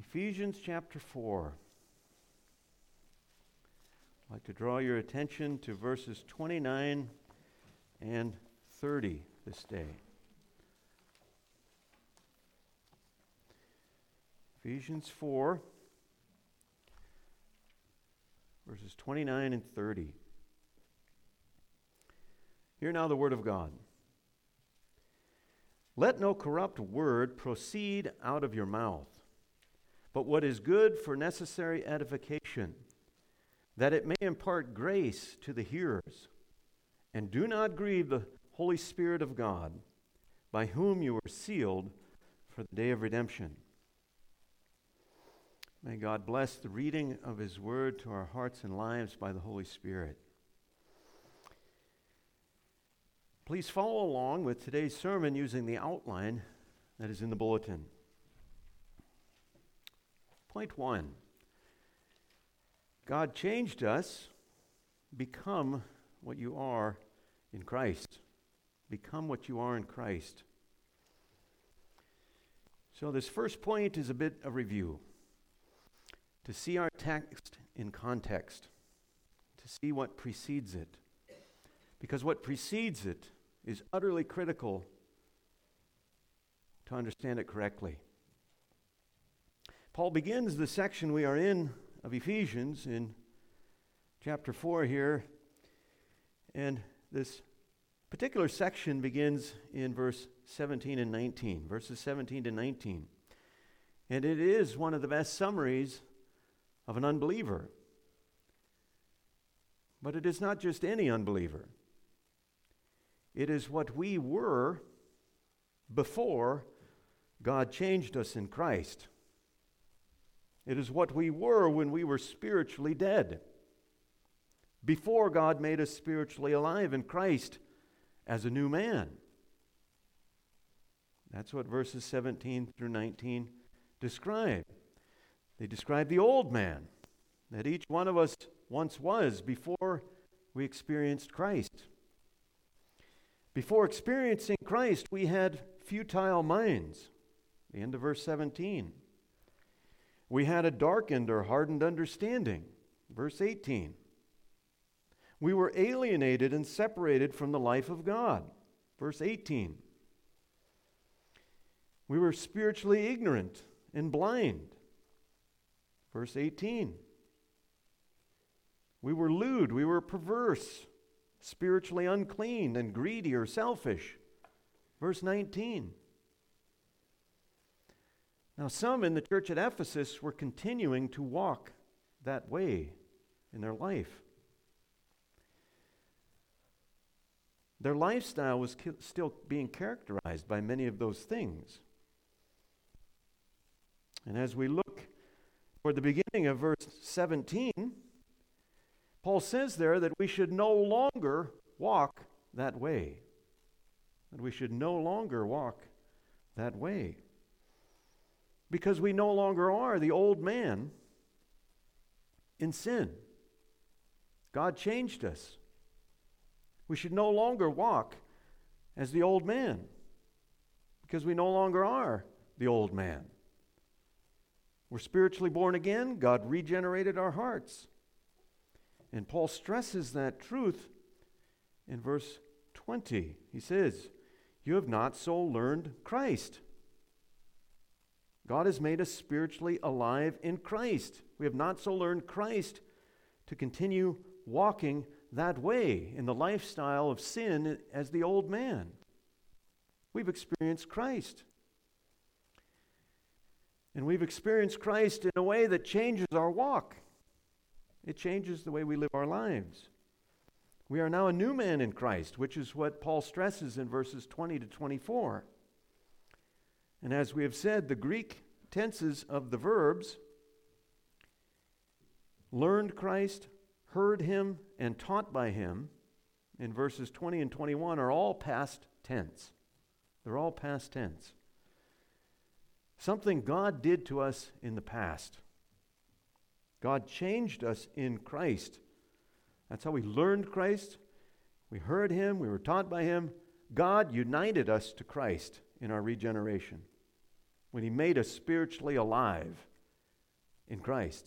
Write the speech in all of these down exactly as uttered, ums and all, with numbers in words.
Ephesians chapter four. I'd like to draw your attention to verses twenty-nine and thirty this day. Ephesians four, verses twenty-nine and thirty. Hear now the word of God. Let no corrupt word proceed out of your mouth, but what is good for necessary edification, that it may impart grace to the hearers. And do not grieve the Holy Spirit of God, by whom you were sealed for the day of redemption. May God bless the reading of His word to our hearts and lives by the Holy Spirit. Please follow along with today's sermon using the outline that is in the bulletin. Point one. God changed us. Become what you are in Christ. Become what you are in Christ. So this first point is a bit of review. To see our text in context. To see what precedes it. Because what precedes it is utterly critical to understand it correctly. Paul begins the section we are in of Ephesians in chapter four here, and this particular section begins in verse seventeen and nineteen, verses seventeen to nineteen. And it is one of the best summaries of an unbeliever. But it is not just any unbeliever. It is what we were before God changed us in Christ. It is what we were when we were spiritually dead, before God made us spiritually alive in Christ as a new man. That's what verses seventeen through nineteen describe. They describe the old man that each one of us once was before we experienced Christ. Before experiencing Christ, we had futile minds. The end of verse seventeen. We had a darkened or hardened understanding. Verse eighteen. We were alienated and separated from the life of God. Verse eighteen. We were spiritually ignorant and blind. Verse eighteen. We were lewd, we were perverse, spiritually unclean and greedy or selfish. Verse nineteen. Now some in the church at Ephesus were continuing to walk that way in their life. Their lifestyle was ki- still being characterized by many of those things. And as we look toward the beginning of verse seventeen, Paul says there that we should no longer walk that way. That we should no longer walk that way. Because we no longer are the old man in sin. God changed us. We should no longer walk as the old man. Because we no longer are the old man. We're spiritually born again. God regenerated our hearts. And Paul stresses that truth in verse twenty. He says, "You have not so learned Christ." God has made us spiritually alive in Christ. We have not so learned Christ to continue walking that way in the lifestyle of sin as the old man. We've experienced Christ. And we've experienced Christ in a way that changes our walk. It changes the way we live our lives. We are now a new man in Christ, which is what Paul stresses in verses twenty to twenty-four. And as we have said, the Greek tenses of the verbs learned Christ, heard him, and taught by him in verses twenty and twenty-one are all past tense. They're all past tense. Something God did to us in the past. God changed us in Christ. That's how we learned Christ. We heard him. We were taught by him. God united us to Christ in our regeneration when he made us spiritually alive in Christ,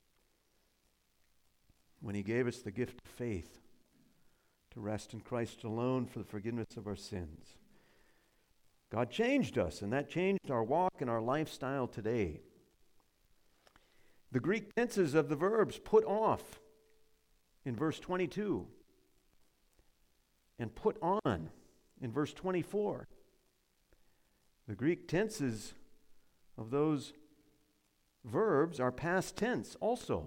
when he gave us the gift of faith to rest in Christ alone for the forgiveness of our sins. God changed us, and that changed our walk and our lifestyle today. The Greek tenses of the verbs put off in verse twenty-two and put on in verse twenty-four. The Greek tenses of those verbs are past tense also.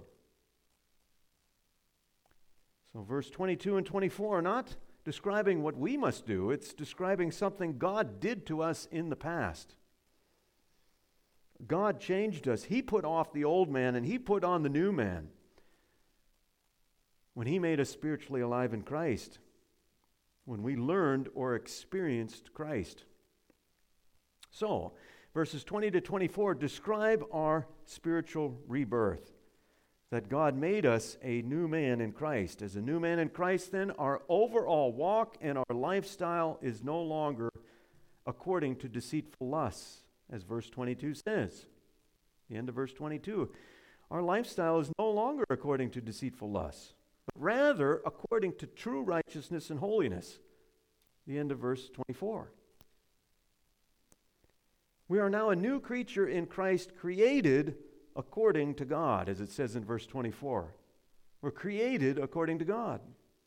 So verse twenty-two and twenty-four are not describing what we must do. It's describing something God did to us in the past. God changed us. He put off the old man and he put on the new man when he made us spiritually alive in Christ, when we learned or experienced Christ. So, verses twenty to twenty-four describe our spiritual rebirth, that God made us a new man in Christ. As a new man in Christ, then, our overall walk and our lifestyle is no longer according to deceitful lusts, as verse twenty-two says. The end of verse twenty-two. Our lifestyle is no longer according to deceitful lusts, but rather according to true righteousness and holiness. The end of verse twenty-four. We are now a new creature in Christ, created according to God, as it says in verse twenty-four. We're created according to God.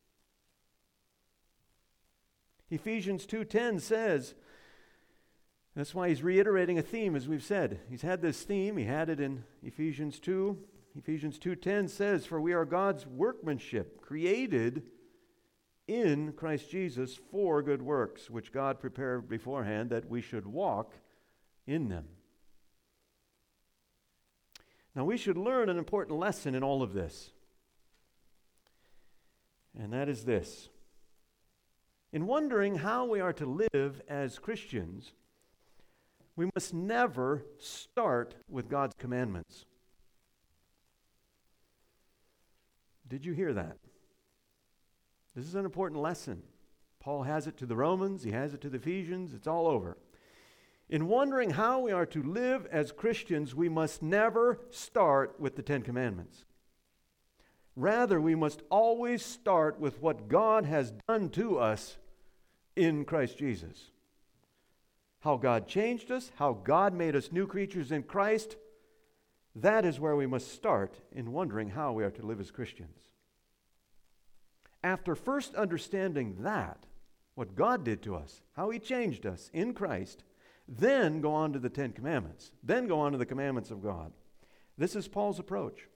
Ephesians two ten says, that's why he's reiterating a theme, as we've said. He's had this theme, he had it in Ephesians two. Ephesians two ten says, for we are God's workmanship, created in Christ Jesus for good works, which God prepared beforehand that we should walk in them. Now we should learn an important lesson in all of this. And that is this. In wondering how we are to live as Christians, we must never start with God's commandments. Did you hear that? This is an important lesson. Paul has it to the Romans, he has it to the Ephesians, it's all over. In wondering how we are to live as Christians, we must never start with the Ten Commandments. Rather, we must always start with what God has done to us in Christ Jesus. How God changed us, how God made us new creatures in Christ, that is where we must start in wondering how we are to live as Christians. After first understanding that, what God did to us, how He changed us in Christ, then go on to the Ten Commandments. Then go on to the commandments of God. This is Paul's approach.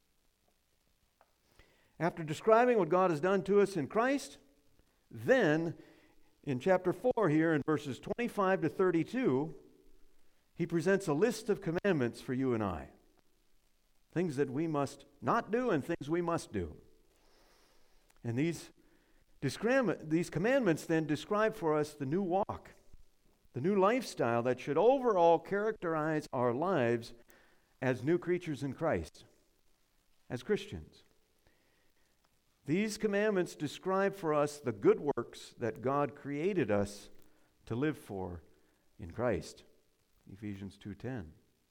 After describing what God has done to us in Christ, then in chapter four here in verses twenty-five to thirty-two, he presents a list of commandments for you and I. Things that we must not do and things we must do. And these, these commandments then describe for us the new walk, the new lifestyle that should overall characterize our lives as new creatures in Christ, as Christians. These commandments describe for us the good works that God created us to live for in Christ. Ephesians two ten.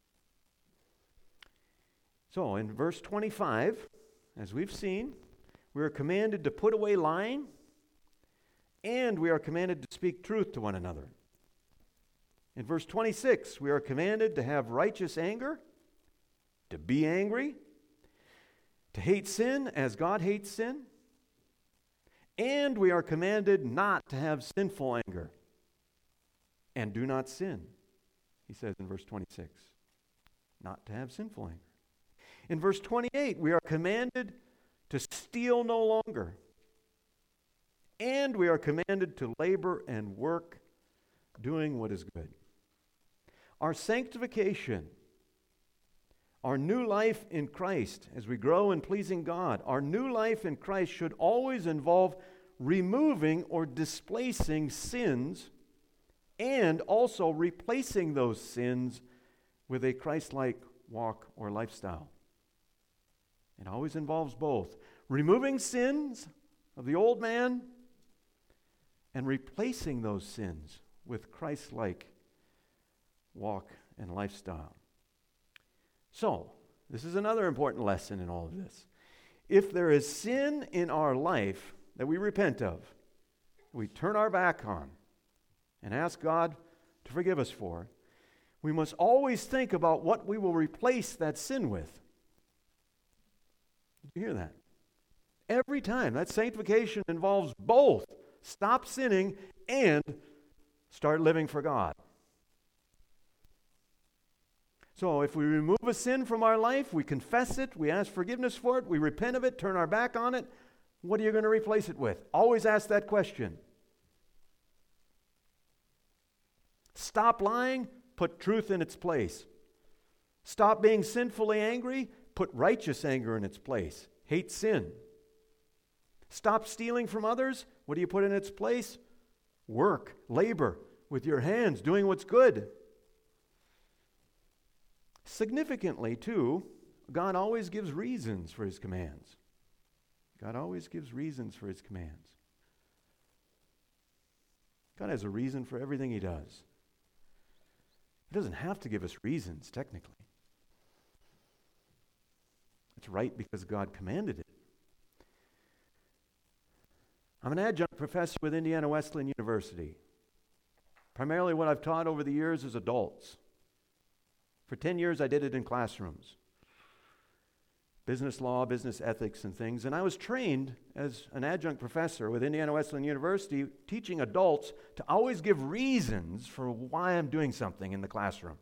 So in verse twenty-five, as we've seen, we are commanded to put away lying, and we are commanded to speak truth to one another. In verse twenty-six, we are commanded to have righteous anger, to be angry, to hate sin as God hates sin, and we are commanded not to have sinful anger, and do not sin, he says in verse twenty-six. Not to have sinful anger. In verse twenty-eight, we are commanded to steal no longer, and we are commanded to labor and work doing what is good. Our sanctification, our new life in Christ, as we grow in pleasing God, our new life in Christ should always involve removing or displacing sins and also replacing those sins with a Christ-like walk or lifestyle. It always involves both. Removing sins of the old man and replacing those sins with Christ-like walk and lifestyle. So, This is another important lesson in all of this. If there is sin in our life that we repent of, we turn our back on, and ask God to forgive us for, we must always think about what we will replace that sin with. Did you hear that? Every time. That sanctification involves both. Stop sinning and start living for God. So if we remove a sin from our life, we confess it, we ask forgiveness for it, we repent of it, turn our back on it, what are you going to replace it with? Always ask that question. Stop lying, put truth in its place. Stop being sinfully angry, put righteous anger in its place. Hate sin. Stop stealing from others, what do you put in its place? Work, labor with your hands, doing what's good. Significantly, too, God always gives reasons for his commands. God always gives reasons for his commands. God has a reason for everything he does. He doesn't have to give us reasons, technically. It's right because God commanded it. I'm an adjunct professor with Indiana Wesleyan University. Primarily what I've taught over the years is adults. For ten years I did it in classrooms. Business law, business ethics and things. And I was trained as an adjunct professor with Indiana Wesleyan University teaching adults to always give reasons for why I'm doing something in the classroom.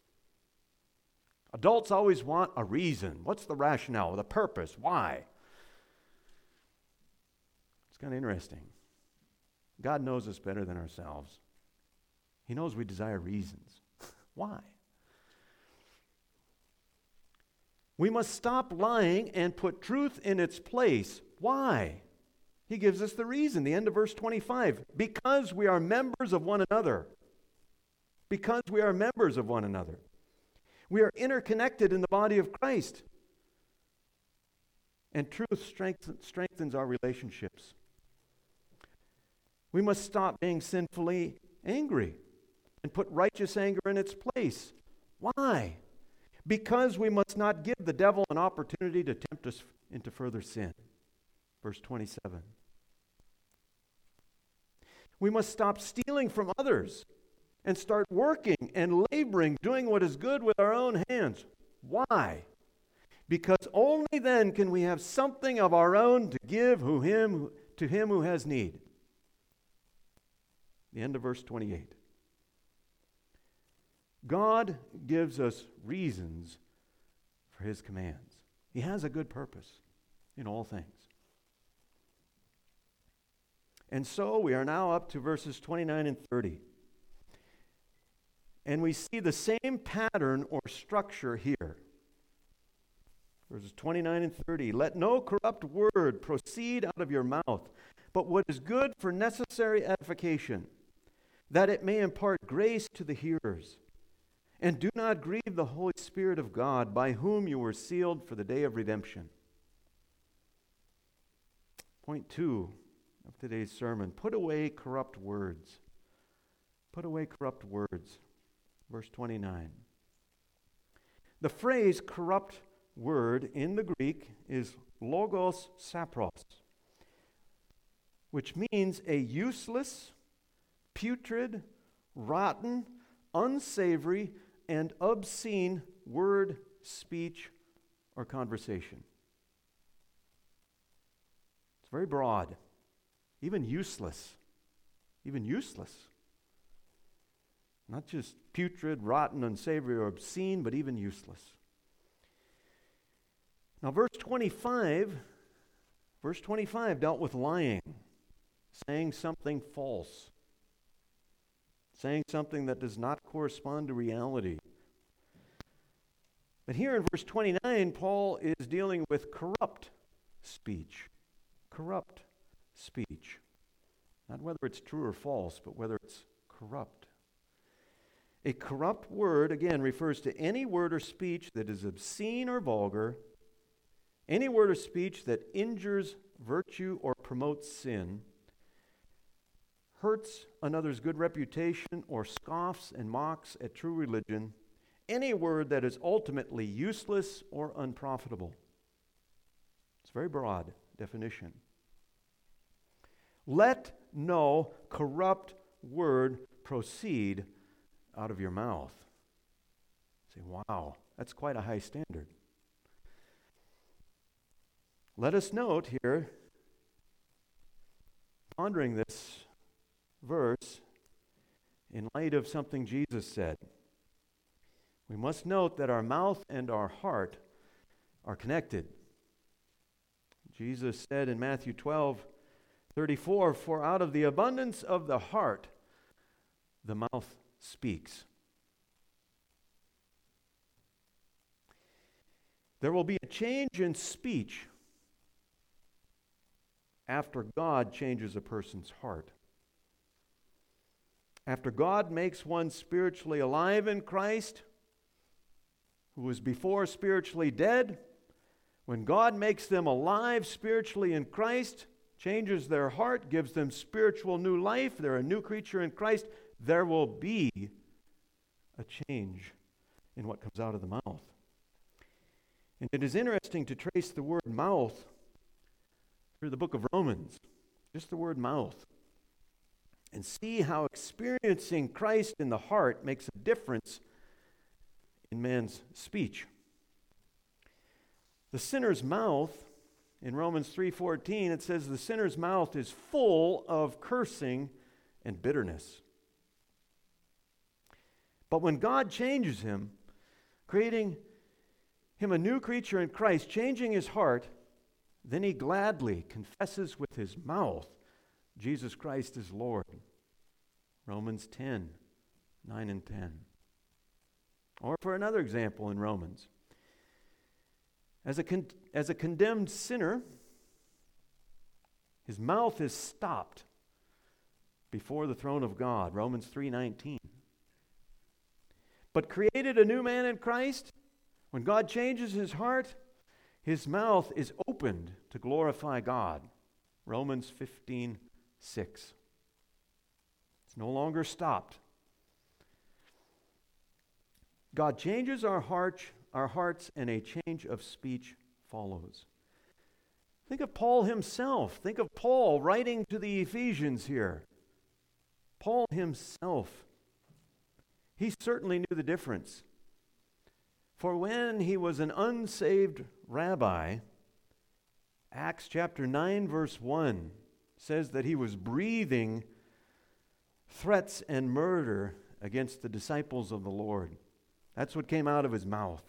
Adults always want a reason. What's the rationale, the purpose, why? It's kind of interesting. God knows us better than ourselves. He knows we desire reasons. Why? We must stop lying and put truth in its place. Why? He gives us the reason. The end of verse twenty-five. Because we are members of one another. Because we are members of one another. We are interconnected in the body of Christ. And truth strength, strengthens our relationships. We must stop being sinfully angry and put righteous anger in its place. Why? Because we must not give the devil an opportunity to tempt us into further sin. Verse twenty-seven. We must stop stealing from others and start working and laboring, doing what is good with our own hands. Why? Because only then can we have something of our own to give who him, to him who has need. The end of verse twenty-eight. God gives us reasons for his commands. He has a good purpose in all things. And so we are now up to verses twenty-nine and thirty. And we see the same pattern or structure here. Verses twenty-nine and thirty. Let no corrupt word proceed out of your mouth, but what is good for necessary edification, that it may impart grace to the hearers. And do not grieve the Holy Spirit of God, by whom you were sealed for the day of redemption. Point two of today's sermon. Put away corrupt words. Put away corrupt words. Verse twenty-nine. The phrase corrupt word in the Greek is logos sapros, which means a useless, putrid, rotten, unsavory, and obscene word, speech, or conversation. It's very broad, even useless, even useless. Not just putrid, rotten, unsavory, or obscene, but even useless. Now, verse twenty-five, verse twenty-five dealt with lying, saying something false, saying something that does not correspond to reality. But here in verse twenty-nine, Paul is dealing with corrupt speech. Corrupt speech. Not whether it's true or false, but whether it's corrupt. A corrupt word, again, refers to any word or speech that is obscene or vulgar, any word or speech that injures virtue or promotes sin, hurts another's good reputation, or scoffs and mocks at true religion, any word that is ultimately useless or unprofitable. It's a very broad definition. Let no corrupt word proceed out of your mouth. Say, wow, that's quite a high standard. Let us note here, pondering this verse in light of something Jesus said. We must note that our mouth and our heart are connected. Jesus said in Matthew twelve thirty-four, "For out of the abundance of the heart, the mouth speaks." There will be a change in speech after God changes a person's heart. After God makes one spiritually alive in Christ, who was before spiritually dead, when God makes them alive spiritually in Christ, changes their heart, gives them spiritual new life, they're a new creature in Christ, there will be a change in what comes out of the mouth. And it is interesting to trace the word mouth through the book of Romans, just the word mouth, and see how experiencing Christ in the heart makes a difference in man's speech. The sinner's mouth, in Romans three fourteen, it says the sinner's mouth is full of cursing and bitterness. But when God changes him, creating him a new creature in Christ, changing his heart, then he gladly confesses with his mouth Jesus Christ is Lord. Romans ten, nine and ten. Or for another example in Romans, as a, con- as a condemned sinner, his mouth is stopped before the throne of God, Romans three nineteen. But created a new man in Christ, when God changes his heart, his mouth is opened to glorify God, Romans fifteen six. It's no longer stopped. God changes our heart, our hearts, and a change of speech follows. Think of Paul himself. Think of Paul writing to the Ephesians here. Paul himself, he certainly knew the difference. For when he was an unsaved rabbi, Acts chapter nine verse one says that he was breathing threats and murder against the disciples of the Lord. That's what came out of his mouth.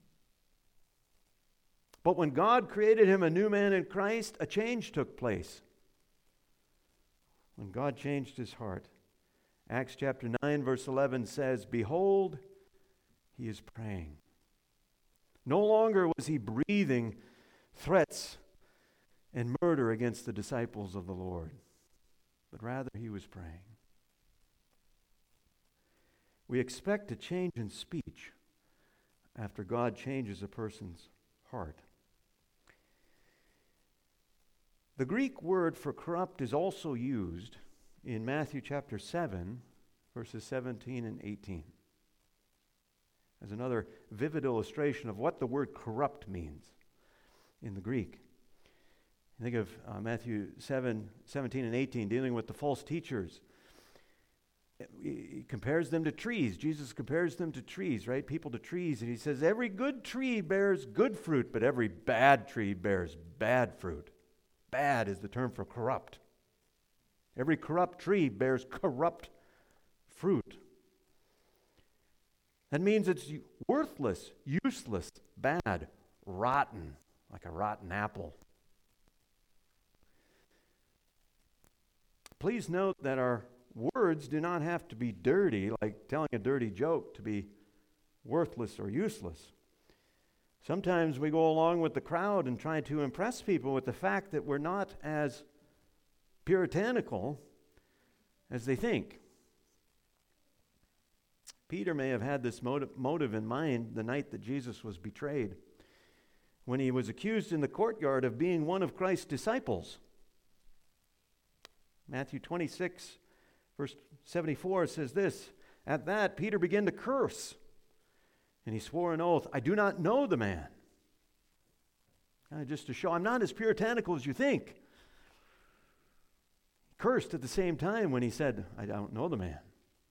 But when God created him a new man in Christ, a change took place. When God changed his heart, Acts chapter nine verse eleven says, "Behold, he is praying." No longer was he breathing threats and murder against the disciples of the Lord, but rather he was praying. We expect a change in speech after God changes a person's heart. The Greek word for corrupt is also used in Matthew chapter seven, verses seventeen and eighteen. As another vivid illustration of what the word corrupt means in the Greek. Think of uh, Matthew seven, seventeen and eighteen, dealing with the false teachers. He compares them to trees. Jesus compares them to trees, right? People to trees. And he says, every good tree bears good fruit, but every bad tree bears bad fruit. Bad is the term for corrupt. Every corrupt tree bears corrupt fruit. That means it's worthless, useless, bad, rotten, like a rotten apple. Please note that our words do not have to be dirty, like telling a dirty joke, to be worthless or useless. Sometimes we go along with the crowd and try to impress people with the fact that we're not as puritanical as they think. Peter may have had this motive, motive in mind the night that Jesus was betrayed, when he was accused in the courtyard of being one of Christ's disciples. Matthew And he swore an oath, I do not know the man. Uh, just to show I'm not as puritanical as you think. Cursed at the same time when he said, I don't know the man.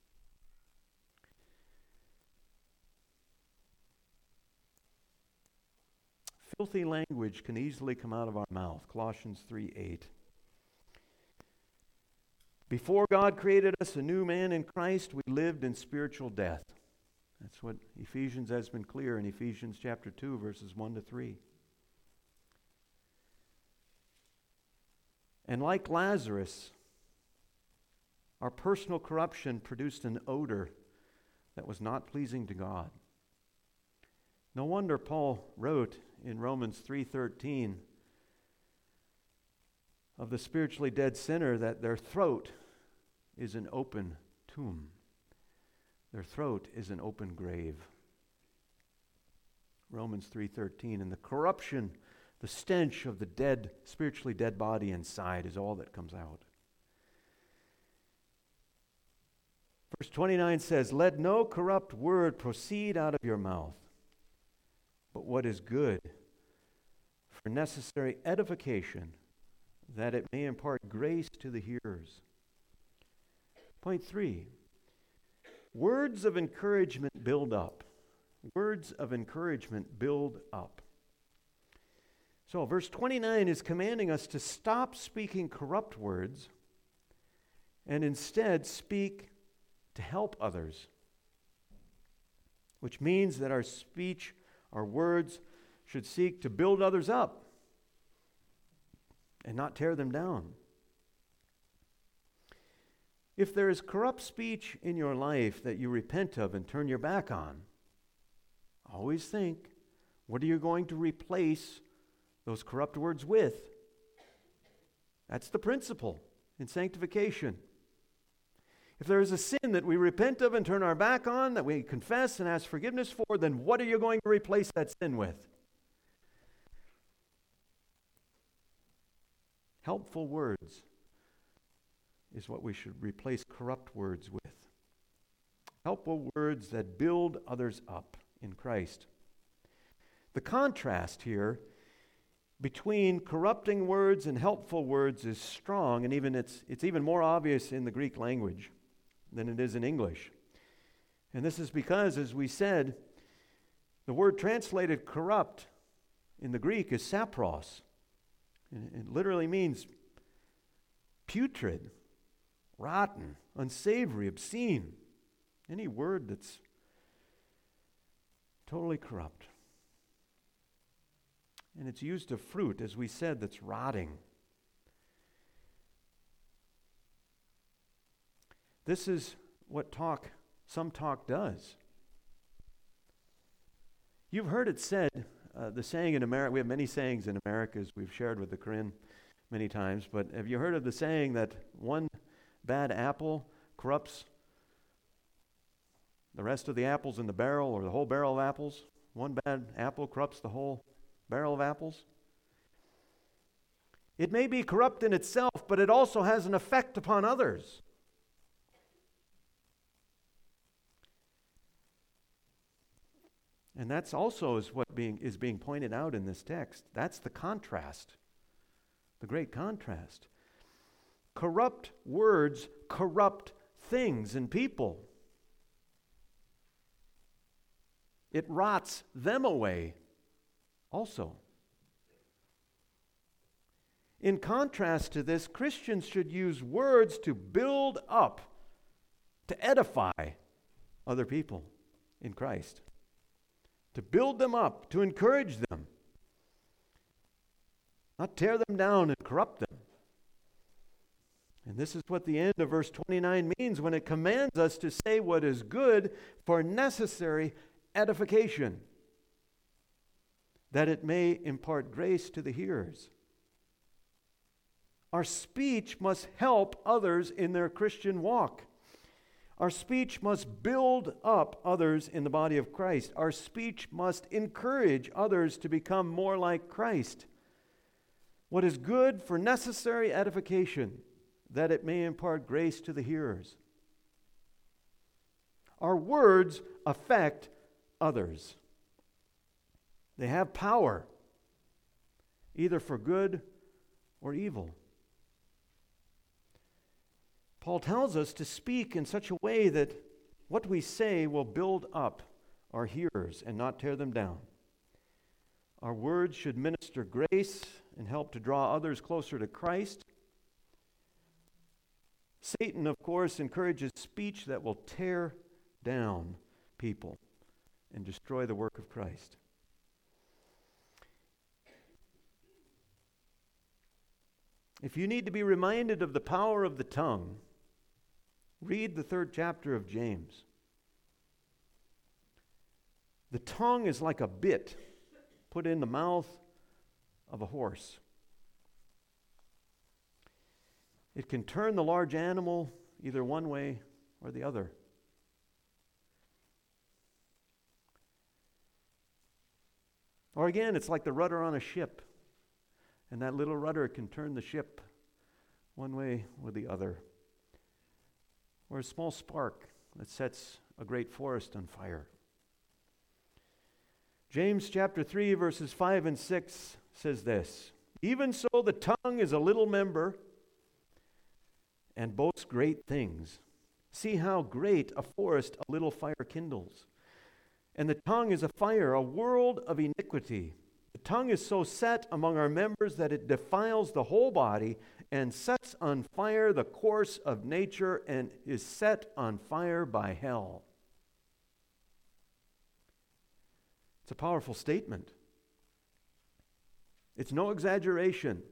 Filthy language can easily come out of our mouth. Colossians three eight. Before God created us a new man in Christ, we lived in spiritual death. That's what Ephesians has been clear in Ephesians chapter two, verses one to three. And like Lazarus, our personal corruption produced an odor that was not pleasing to God. No wonder Paul wrote in Romans three thirteen of the spiritually dead sinner that their throat is an open tomb. Their throat is an open grave. Romans three thirteen, and the corruption, the stench of the dead, spiritually dead body inside is all that comes out. Verse twenty-nine says, let no corrupt word proceed out of your mouth, but what is good for necessary edification, that it may impart grace to the hearers. Point three, words of encouragement build up. Words of encouragement build up. So verse twenty-nine is commanding us to stop speaking corrupt words and instead speak to help others, which means that our speech, our words, should seek to build others up and not tear them down. If there is corrupt speech in your life that you repent of and turn your back on, always think, what are you going to replace those corrupt words with? That's the principle in sanctification. If there is a sin that we repent of and turn our back on, that we confess and ask forgiveness for, then what are you going to replace that sin with? Helpful words is what we should replace corrupt words with. Helpful words that build others up in Christ. The contrast here between corrupting words and helpful words is strong, and even it's, it's even more obvious in the Greek language than it is in English. And this is because, as we said, the word translated corrupt in the Greek is sapros. And it literally means putrid, rotten, unsavory, obscene. Any word that's totally corrupt. And it's used of fruit, as we said, that's rotting. This is what talk, some talk does. You've heard it said, uh, the saying in America, we have many sayings in America, as we've shared with the Corinne many times, but have you heard of the saying that one bad apple corrupts the rest of the apples in the barrel, or the whole barrel of apples? One bad apple corrupts the whole barrel of apples? It may be corrupt in itself, but it also has an effect upon others. And that's also is what being is being pointed out in this text. That's the contrast, the great contrast. Corrupt words corrupt things and people. It rots them away also. In contrast to this, Christians should use words to build up, to edify other people in Christ. To build them up, to encourage them. Not tear them down and corrupt them. And this is what the end of verse twenty-nine means when it commands us to say what is good for necessary edification, that it may impart grace to the hearers. Our speech must help others in their Christian walk. Our speech must build up others in the body of Christ. Our speech must encourage others to become more like Christ. What is good for necessary edification, that it may impart grace to the hearers. Our words affect others. They have power, either for good or evil. Paul tells us to speak in such a way that what we say will build up our hearers and not tear them down. Our words should minister grace and help to draw others closer to Christ. Satan, of course, encourages speech that will tear down people and destroy the work of Christ. If you need to be reminded of the power of the tongue, read the third chapter of James. The tongue is like a bit put in the mouth of a horse. It can turn the large animal either one way or the other. Or again, it's like the rudder on a ship. And that little rudder can turn the ship one way or the other. Or a small spark that sets a great forest on fire. James chapter three, verses five and six says this: "Even so the tongue is a little member and boasts great things. See how great a forest a little fire kindles. And the tongue is a fire, a world of iniquity. The tongue is so set among our members that it defiles the whole body and sets on fire the course of nature and is set on fire by hell." It's a powerful statement. It's no exaggeration.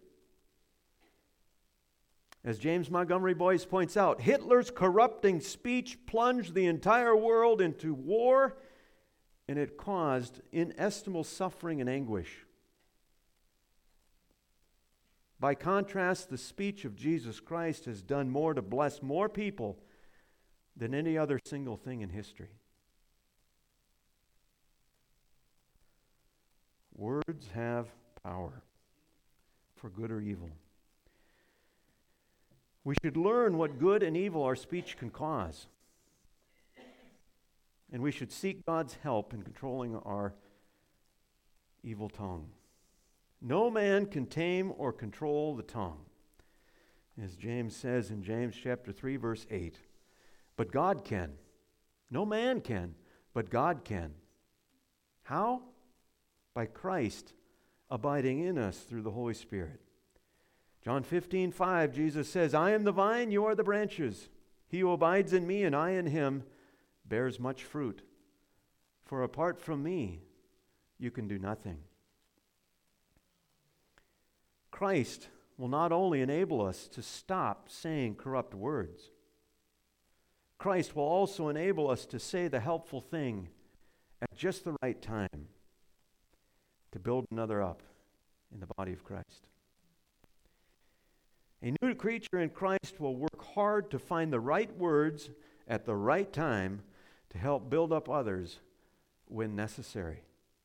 As James Montgomery Boyce points out, Hitler's corrupting speech plunged the entire world into war, and it caused inestimable suffering and anguish. By contrast, the speech of Jesus Christ has done more to bless more people than any other single thing in history. Words have power, for good or evil. We should learn what good and evil our speech can cause. And we should seek God's help in controlling our evil tongue. No man can tame or control the tongue, as James says in James chapter three, verse eight. But God can. No man can, but God can. How? By Christ abiding in us through the Holy Spirit. John fifteen, five, Jesus says, "I am the vine, you are the branches. He who abides in me and I in him bears much fruit. For apart from me, you can do nothing." Christ will not only enable us to stop saying corrupt words, Christ will also enable us to say the helpful thing at just the right time to build another up in the body of Christ. A new creature in Christ will work hard to find the right words at the right time to help build up others when necessary.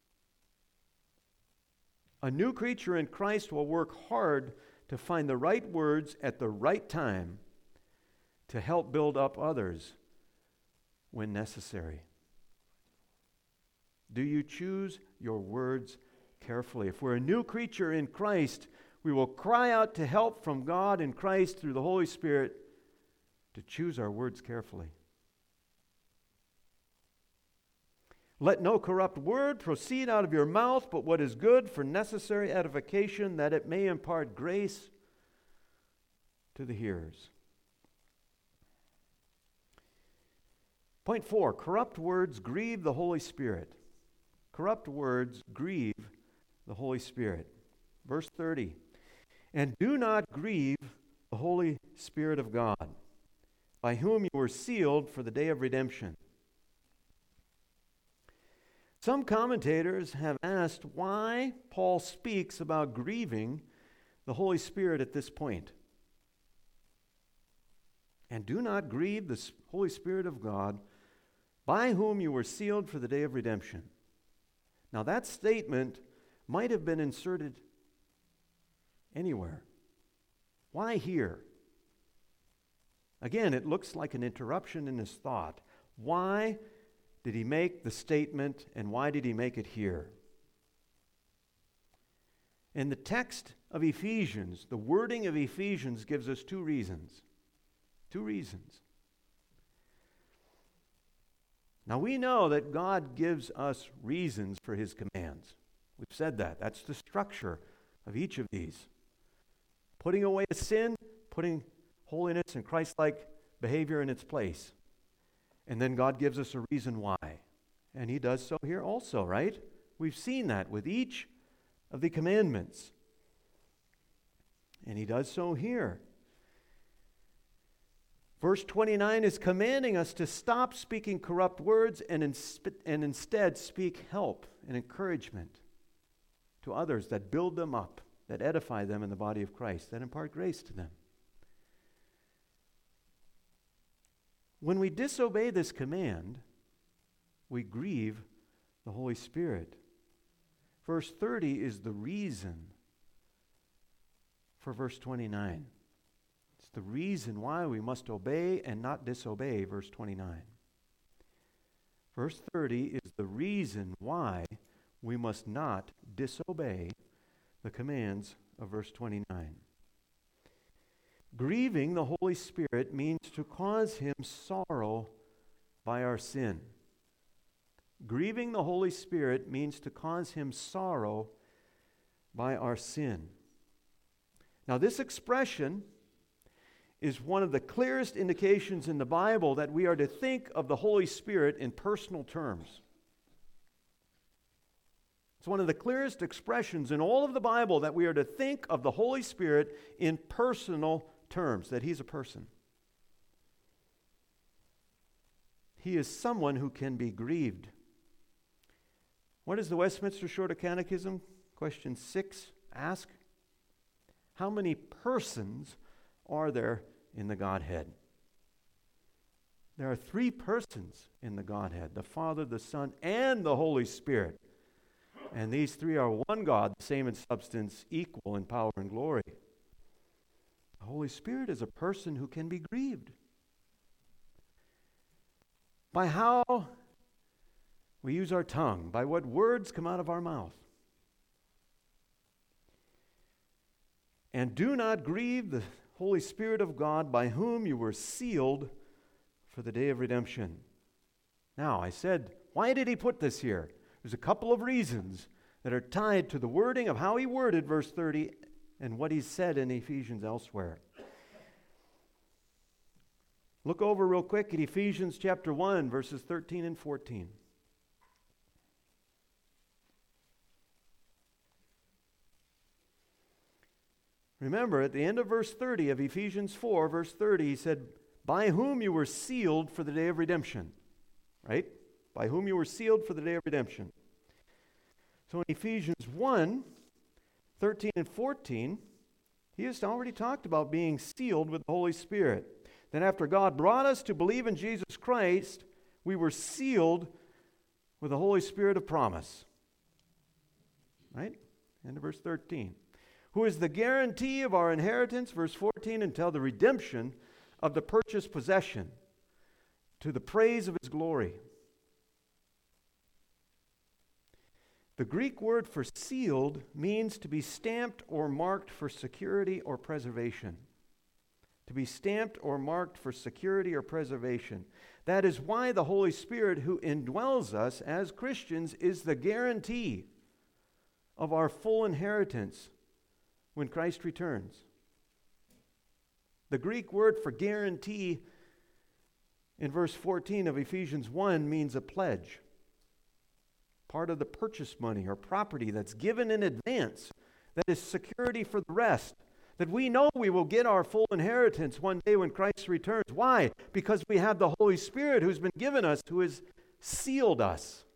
A new creature in Christ will work hard to find the right words at the right time to help build up others when necessary. Do you choose your words carefully? If we're a new creature in Christ, we will cry out to help from God in Christ through the Holy Spirit to choose our words carefully. Let no corrupt word proceed out of your mouth, but what is good for necessary edification, that it may impart grace to the hearers. Point four, corrupt words grieve the Holy Spirit. Corrupt words grieve the Holy Spirit. Verse thirty, "And do not grieve the Holy Spirit of God, by whom you were sealed for the day of redemption." Some commentators have asked why Paul speaks about grieving the Holy Spirit at this point. "And do not grieve the Holy Spirit of God, by whom you were sealed for the day of redemption." Now that statement might have been inserted anywhere. Why here? Again, it looks like an interruption in his thought. Why did he make the statement, and why did he make it here? In the text of Ephesians, the wording of Ephesians gives us two reasons. Two reasons. Now we know that God gives us reasons for his commands. We've said that. That's the structure of each of these. Putting away sin, putting holiness and Christ-like behavior in its place. And then God gives us a reason why. And he does so here also, right? We've seen that with each of the commandments. And he does so here. Verse twenty-nine is commanding us to stop speaking corrupt words and, insp- and instead speak help and encouragement to others that build them up, that edify them in the body of Christ, that impart grace to them. When we disobey this command, we grieve the Holy Spirit. Verse thirty is the reason for verse twenty-nine. It's the reason why we must obey and not disobey, verse twenty-nine. Verse thirty is the reason why we must not disobey the commands of verse twenty-nine. Grieving the Holy Spirit means to cause him sorrow by our sin. Grieving the Holy Spirit means to cause him sorrow by our sin. Now, this expression is one of the clearest indications in the Bible that we are to think of the Holy Spirit in personal terms. It's one of the clearest expressions in all of the Bible that we are to think of the Holy Spirit in personal terms, that he's a person. He is someone who can be grieved. What does the Westminster Shorter Catechism, question six, ask? How many persons are there in the Godhead? There are three persons in the Godhead, the Father, the Son, and the Holy Spirit. And these three are one God, the same in substance, equal in power and glory. The Holy Spirit is a person who can be grieved. By how we use our tongue, by what words come out of our mouth. And do not grieve the Holy Spirit of God, by whom you were sealed for the day of redemption. Now, I said, why did he put this here? There's a couple of reasons that are tied to the wording of how he worded verse thirty and what he said in Ephesians elsewhere. Look over real quick at Ephesians chapter one, verses thirteen and fourteen. Remember, at the end of verse thirty of Ephesians four, verse thirty, he said, by whom you were sealed for the day of redemption. Right? By whom you were sealed for the day of redemption. So in Ephesians one, thirteen and fourteen, he has already talked about being sealed with the Holy Spirit. Then after God brought us to believe in Jesus Christ, we were sealed with the Holy Spirit of promise. Right? End of verse thirteen. Who is the guarantee of our inheritance, verse fourteen, until the redemption of the purchased possession, to the praise of his glory. The Greek word for sealed means to be stamped or marked for security or preservation. To be stamped or marked for security or preservation. That is why the Holy Spirit who indwells us as Christians is the guarantee of our full inheritance when Christ returns. The Greek word for guarantee in verse fourteen of Ephesians one means a pledge. Part of the purchase money or property that's given in advance, that is security for the rest, that we know we will get our full inheritance one day when Christ returns. Why? Because we have the Holy Spirit who's been given us, who has sealed us.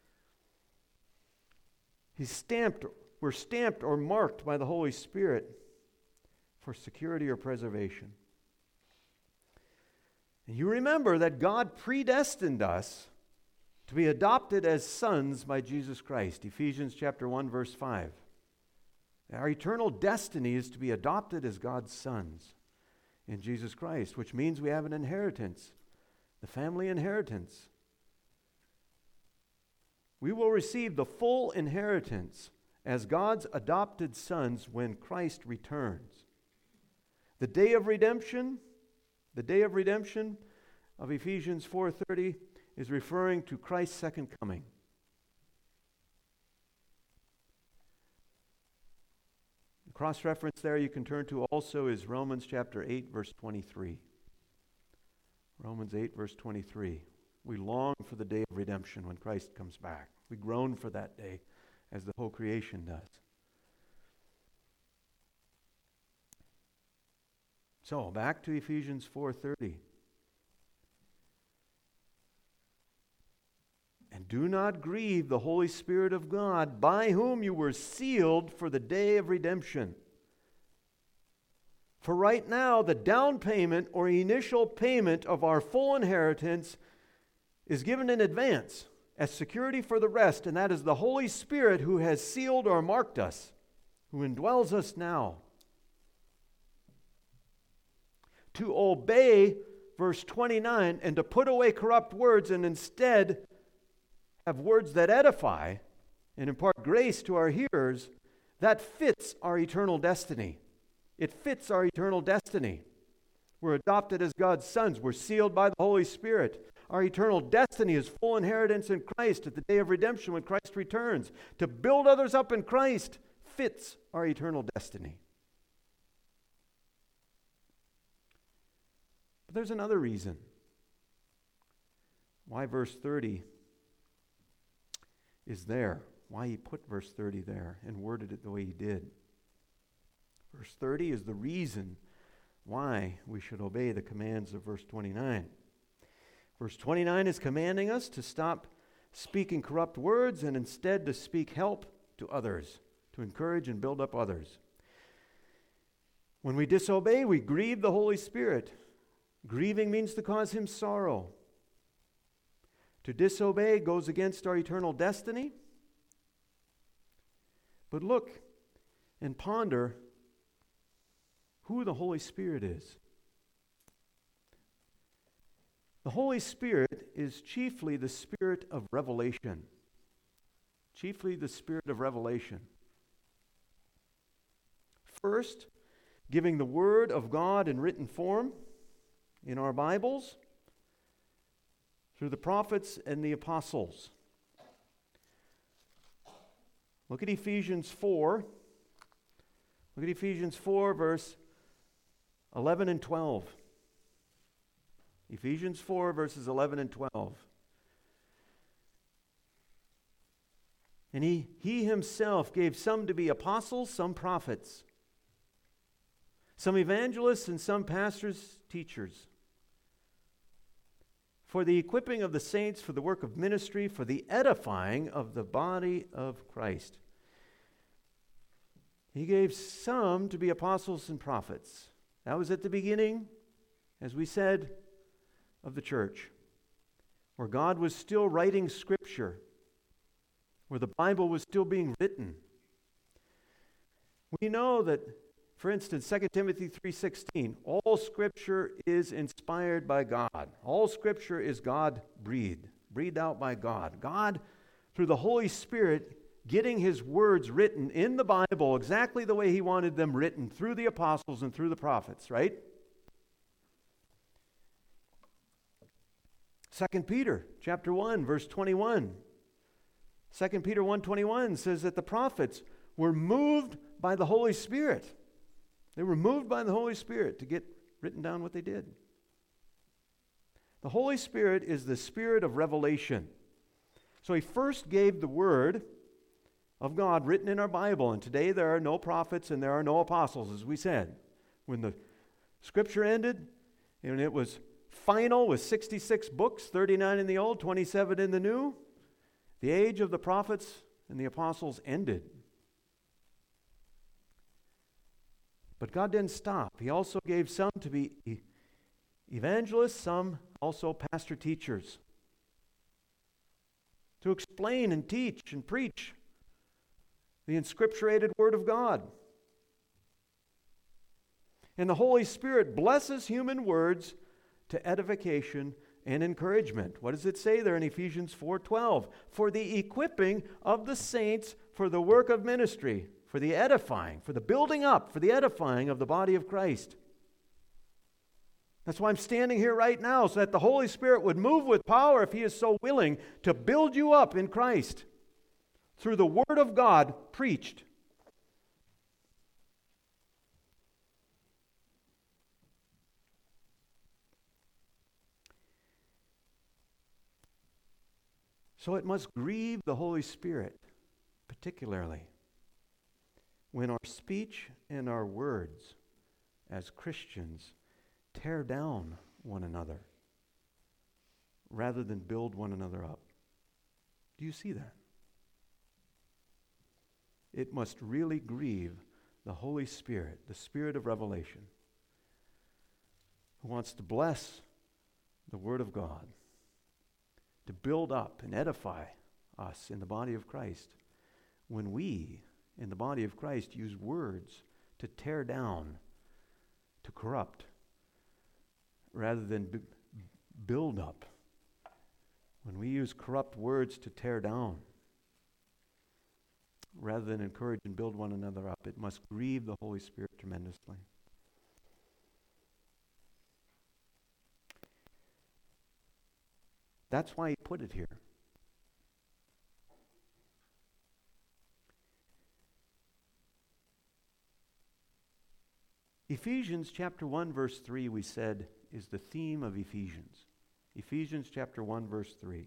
He's stamped, we're stamped or marked by the Holy Spirit for security or preservation. And you remember that God predestined us to be adopted as sons by Jesus Christ. Ephesians chapter one, verse five. Our eternal destiny is to be adopted as God's sons in Jesus Christ, which means we have an inheritance, the family inheritance. we will receive the full inheritance as God's adopted sons when Christ returns. The day of redemption, the day of redemption of Ephesians four thirty is referring to Christ's second coming. The cross-reference there you can turn to also is Romans chapter eight, verse twenty-three. Romans eight, verse twenty-three. We long for the day of redemption when Christ comes back. We groan for that day as the whole creation does. So, back to Ephesians four thirty. And do not grieve the Holy Spirit of God, by whom you were sealed for the day of redemption. For right now, the down payment or initial payment of our full inheritance is given in advance as security for the rest, and that is the Holy Spirit who has sealed or marked us, who indwells us now. To obey, verse twenty-nine, and to put away corrupt words and instead have words that edify and impart grace to our hearers, that fits our eternal destiny. It fits our eternal destiny. We're adopted as God's sons. We're sealed by the Holy Spirit. Our eternal destiny is full inheritance in Christ at the day of redemption when Christ returns. To build others up in Christ fits our eternal destiny. But there's another reason why verse thirty is there, why he put verse thirty there and worded it the way he did. Verse thirty is the reason why we should obey the commands of verse twenty-nine. Verse twenty-nine is commanding us to stop speaking corrupt words and instead to speak help to others, to encourage and build up others. When we disobey, we grieve the Holy Spirit. Grieving means to cause him sorrow. To disobey goes against our eternal destiny. But look and ponder who the Holy Spirit is. The Holy Spirit is chiefly the spirit of revelation. Chiefly the spirit of revelation. First, giving the Word of God in written form in our Bibles through the prophets and the apostles. Look at Ephesians four. Look at Ephesians four, verse eleven and twelve. Ephesians four, verses eleven and twelve. And he, he himself gave some to be apostles, some prophets, some evangelists, and some pastors, teachers, for the equipping of the saints, for the work of ministry, for the edifying of the body of Christ. He gave some to be apostles and prophets. That was at the beginning, as we said, of the church, where God was still writing Scripture, where the Bible was still being written. We know that, for instance, Second Timothy three sixteen, all Scripture is inspired by God. All Scripture is God-breathed, breathed out by God. God, through the Holy Spirit, getting His words written in the Bible exactly the way He wanted them written through the apostles and through the prophets, right? Second Peter chapter one, verse twenty-one. Second Peter one twenty-one says that the prophets were moved by the Holy Spirit. They were moved by the Holy Spirit to get written down what they did. The Holy Spirit is the spirit of revelation. So He first gave the Word of God written in our Bible, and today there are no prophets and there are no apostles, as we said. When the Scripture ended, and it was final with sixty-six books, thirty-nine in the Old, twenty-seven in the New, the age of the prophets and the apostles ended. But God didn't stop. He also gave some to be evangelists, some also pastor teachers, to explain and teach and preach the inscripturated Word of God. And the Holy Spirit blesses human words to edification and encouragement. What does it say there in Ephesians four twelve? For the equipping of the saints for the work of ministry, for the edifying, for the building up, for the edifying of the body of Christ. That's why I'm standing here right now, so that the Holy Spirit would move with power, if He is so willing, to build you up in Christ through the Word of God preached. So it must grieve the Holy Spirit, particularly when our speech and our words as Christians tear down one another rather than build one another up. Do you see that? It must really grieve the Holy Spirit, the Spirit of revelation, who wants to bless the Word of God, to build up and edify us in the body of Christ, when we, in the body of Christ, use words to tear down, to corrupt, rather than b- build up. When we use corrupt words to tear down, rather than encourage and build one another up, it must grieve the Holy Spirit tremendously. That's why he put it here. Ephesians chapter one verse three, we said, is the theme of Ephesians. Ephesians chapter one verse three.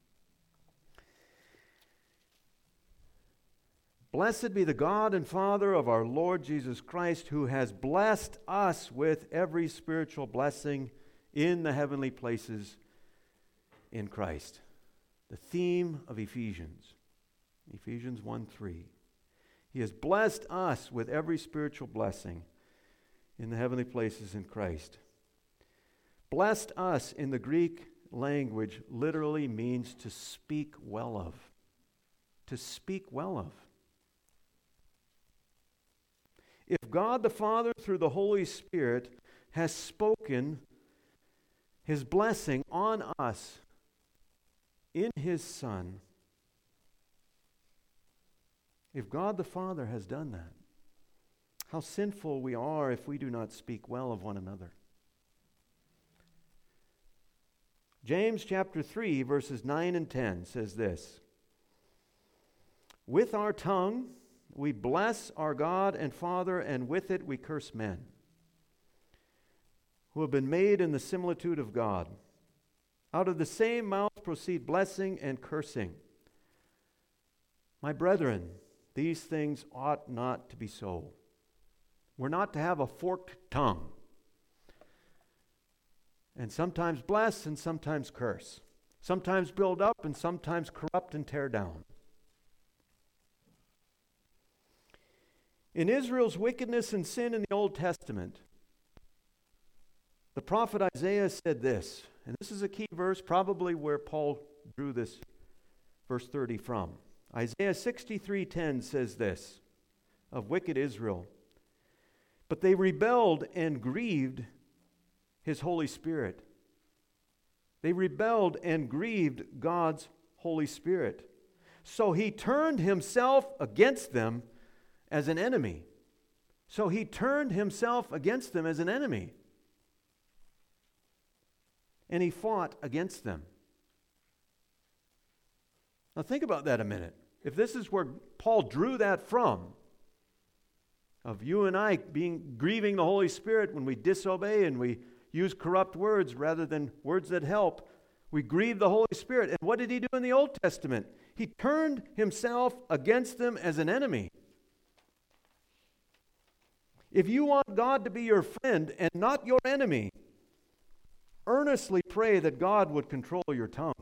Blessed be the God and Father of our Lord Jesus Christ, who has blessed us with every spiritual blessing in the heavenly places in Christ. The theme of Ephesians. Ephesians one three. He has blessed us with every spiritual blessing in the heavenly places in Christ. Blessed us in the Greek language literally means to speak well of. To speak well of. If God the Father, through the Holy Spirit, has spoken His blessing on us in His Son, if God the Father has done that, how sinful we are if we do not speak well of one another. James chapter three, verses nine and ten says this: with our tongue we bless our God and Father, and with it we curse men who have been made in the similitude of God. Out of the same mouth proceed blessing and cursing. My brethren, these things ought not to be so. We're not to have a forked tongue, and sometimes bless and sometimes curse, sometimes build up and sometimes corrupt and tear down. In Israel's wickedness and sin in the Old Testament, the prophet Isaiah said this, and this is a key verse, probably where Paul drew this verse thirty from. Isaiah sixty-three ten says this of wicked Israel: but they rebelled and grieved His Holy Spirit. They rebelled and grieved God's Holy Spirit. So He turned Himself against them as an enemy. So He turned Himself against them as an enemy. And He fought against them. Now think about that a minute. If this is where Paul drew that from, of you and I being grieving the Holy Spirit when we disobey and we use corrupt words rather than words that help, we grieve the Holy Spirit. And what did He do in the Old Testament? He turned Himself against them as an enemy. If you want God to be your friend and not your enemy, earnestly pray that God would control your tongue.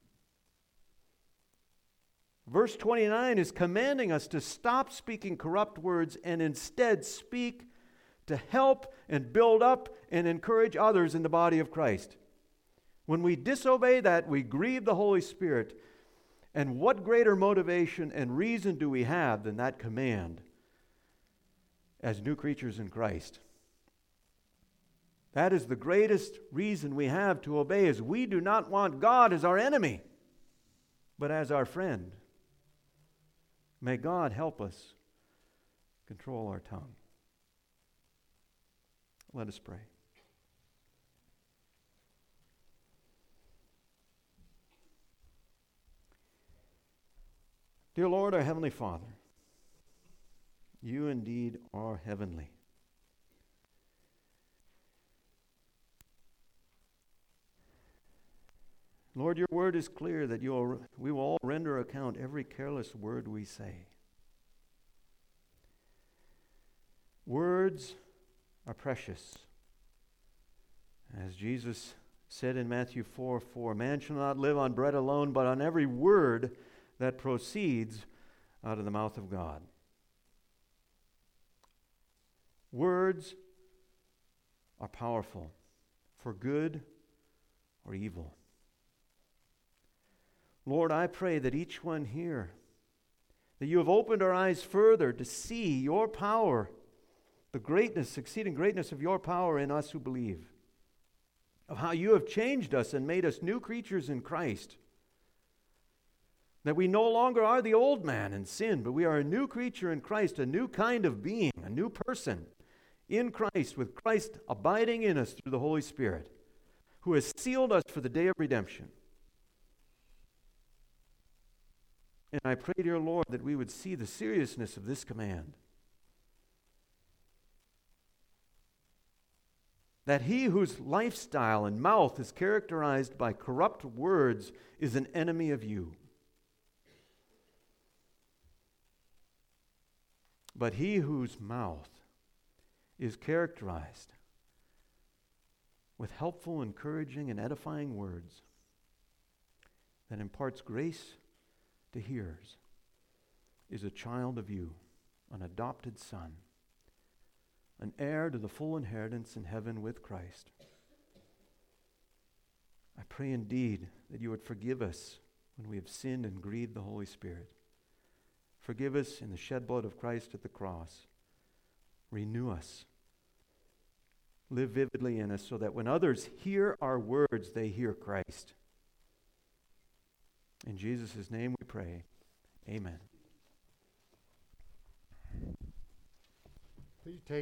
Verse twenty-nine is commanding us to stop speaking corrupt words and instead speak to help and build up and encourage others in the body of Christ. When we disobey that, we grieve the Holy Spirit. And what greater motivation and reason do we have than that command as new creatures in Christ? That is the greatest reason we have to obey, is we do not want God as our enemy, but as our friend. May God help us control our tongue. Let us pray. Dear Lord, our Heavenly Father, you indeed are heavenly. Lord, your word is clear that you will, we will all render account every careless word we say. Words are precious. As Jesus said in Matthew four four, man shall not live on bread alone, but on every word that proceeds out of the mouth of God. Words are powerful for good or evil. Lord, I pray that each one here, that you have opened our eyes further to see your power, the greatness, exceeding greatness of your power in us who believe, of how you have changed us and made us new creatures in Christ, that we no longer are the old man in sin, but we are a new creature in Christ, a new kind of being, a new person in Christ, with Christ abiding in us through the Holy Spirit, who has sealed us for the day of redemption. And I pray, dear Lord, that we would see the seriousness of this command. That he whose lifestyle and mouth is characterized by corrupt words is an enemy of you. But he whose mouth is characterized with helpful, encouraging, and edifying words that imparts grace to hearers is a child of you, an adopted son, an heir to the full inheritance in heaven with Christ. I pray indeed that you would forgive us when we have sinned and grieved the Holy Spirit. Forgive us in the shed blood of Christ at the cross. Renew us. Live vividly in us so that when others hear our words, they hear Christ. In Jesus' name we pray. Amen. Please take